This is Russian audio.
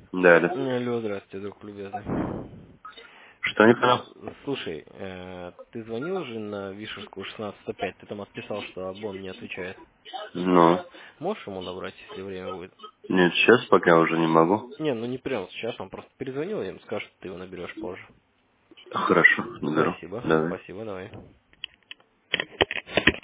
Да, да. Алло, здравствуйте, друг любезный. Что не понял? Слушай, ты звонил уже на Вишерскую 16:05, ты там отписал, что Абон не отвечает. Ну, Можешь ему набрать, если время будет? нет, сейчас пока уже не могу. Не, ну не прямо сейчас, он просто перезвонил, я ему скажу, что ты его наберешь позже. Хорошо, наберу. Спасибо, Давай. спасибо, давай.